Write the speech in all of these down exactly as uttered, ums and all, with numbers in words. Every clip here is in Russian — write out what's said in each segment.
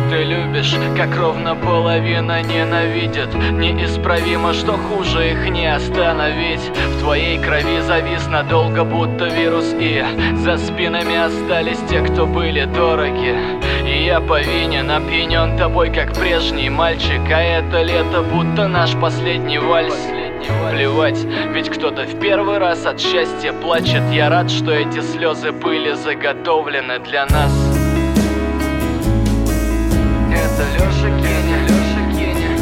Ты любишь, как ровно половина ненавидит. Неисправимо, что хуже их не остановить. В твоей крови завис надолго, будто вирус. И за спинами остались те, кто были дороги. И я повинен, опьянен тобой, как прежний мальчик. А это лето, будто наш последний вальс. Плевать, ведь кто-то в первый раз от счастья плачет. Я рад, что эти слезы были заготовлены для нас. Это Лёша Кеня, Лёша Кеня.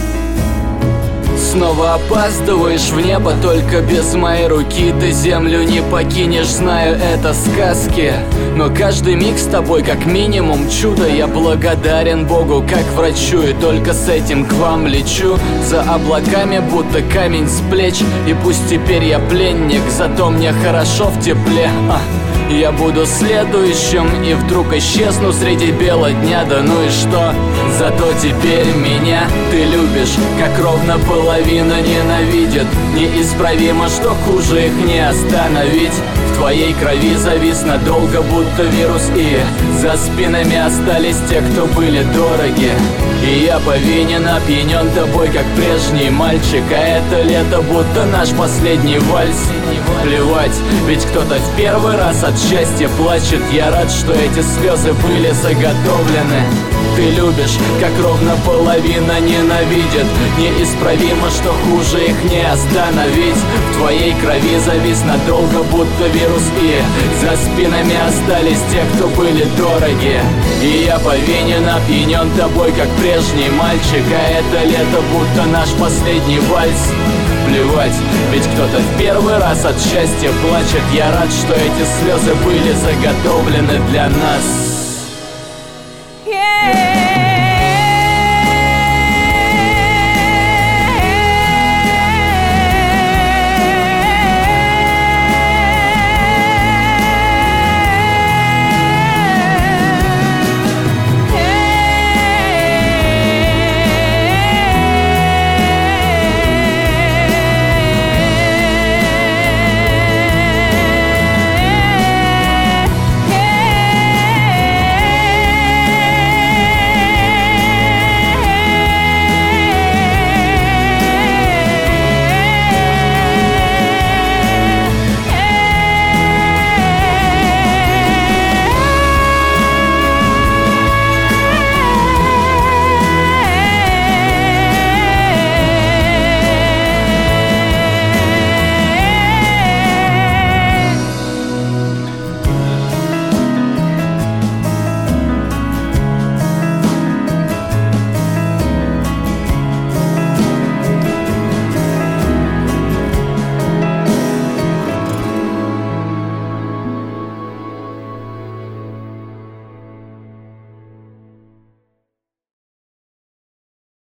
Снова опаздываешь в небо, только без моей руки. Ты землю не покинешь, знаю, это сказки. Но каждый миг с тобой как минимум чудо. Я благодарен Богу, как врачу, и только с этим к вам лечу. За облаками будто камень с плеч. И пусть теперь я пленник, зато мне хорошо в тепле. а. Я буду следующим и вдруг исчезну среди бела дня. Да ну и что? Зато теперь меня ты любишь, как ровно половина ненавидит. Неисправимо, что хуже их не остановить. В твоей крови завис надолго, будто вирус. И за спинами остались те, кто были дороги. И я повинен, опьянен тобой, как прежний мальчик. А это лето, будто наш последний вальс. Плевать, ведь кто-то в первый раз от счастья плачет. Я рад, что эти слезы были заготовлены. Ты любишь, как ровно половина ненавидит. Неисправимо, что хуже их не остановить. В твоей крови завис надолго, будто вирус. И за спинами остались те, кто были дороги. И я повинен, опьянен тобой, как прежний мальчик. А это лето, будто наш последний вальс. Плевать, ведь кто-то в первый раз от счастья плачет. Я рад, что эти слезы были заготовлены для нас.